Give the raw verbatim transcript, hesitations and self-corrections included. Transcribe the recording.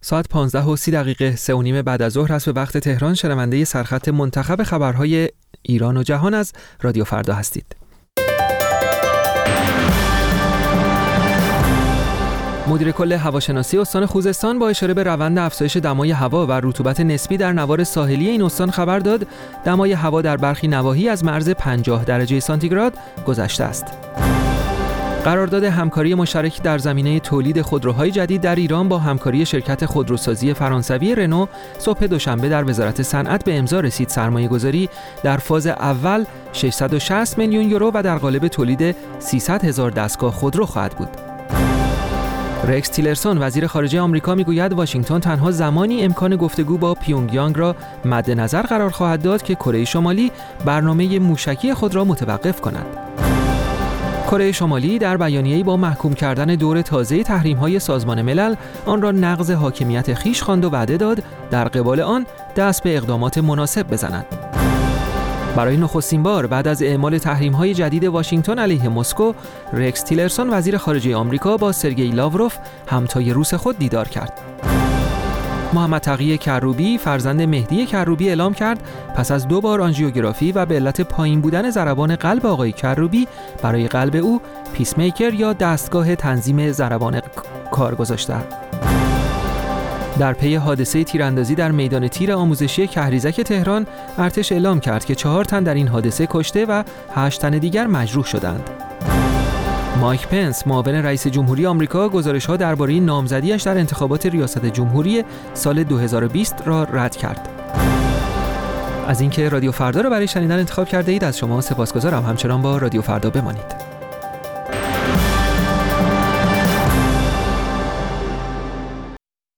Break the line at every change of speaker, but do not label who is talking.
ساعت پانزده و سی دقیقه سه و نیم بعد از ظهر است. به وقت تهران شنونده سرخط منتخب خبرهای ایران و جهان از رادیو فردا هستید. مدیر کل هواشناسی استان خوزستان با اشاره به روند افزایش دمای هوا و رطوبت نسبی در نوار ساحلی این استان خبر داد دمای هوا در برخی نواحی از مرز پنجاه درجه سانتیگراد گذشته است. قرارداد همکاری مشترک در زمینه تولید خودروهای جدید در ایران با همکاری شرکت خودروسازی فرانسوی رنو صبح دوشنبه در وزارت صنعت به امضا رسید. سرمایه‌گذاری در فاز اول ششصد و شصت میلیون یورو و در قالب تولید سیصد هزار دستگاه خودرو خواهد بود. رکس تیلرسون وزیر خارجه آمریکا میگوید واشنگتن تنها زمانی امکان گفتگو با پیونگ یانگ را مد نظر قرار خواهد داد که کره شمالی برنامه موشکی خود را متوقف کند. کره شمالی در بیانیه‌ای با محکوم کردن دور تازه تحریم‌های سازمان ملل آن را نقض حاکمیت خویش خواند و وعده داد در قبال آن دست به اقدامات مناسب بزند. برای نخستین بار بعد از اعمال تحریم‌های جدید واشنگتن علیه مسکو، رکس تیلرسون وزیر خارجه آمریکا با سرگئی لاوروف همتای روس خود دیدار کرد. محمد تقی کروبی فرزند مهدی کروبی اعلام کرد پس از دو بار آنژیوگرافی و به علت پایین بودن ضربان قلب آقای کروبی برای قلب او پیس میکر یا دستگاه تنظیم ضربان کار گذاشته. در پی حادثه تیراندازی در میدان تیر آموزشی کهریزک تهران، ارتش اعلام کرد که چهار تن در این حادثه کشته و هشت تن دیگر مجروح شدند. مایک پنس معاون رئیس جمهوری آمریکا گزارش‌ها درباره نامزدی‌اش در انتخابات ریاست جمهوری سال دو هزار و بیست را رد کرد. از اینکه رادیو فردا را برای شنیدن انتخاب کرده اید از شما سپاسگزارم. همچنان با رادیو فردا بمانید.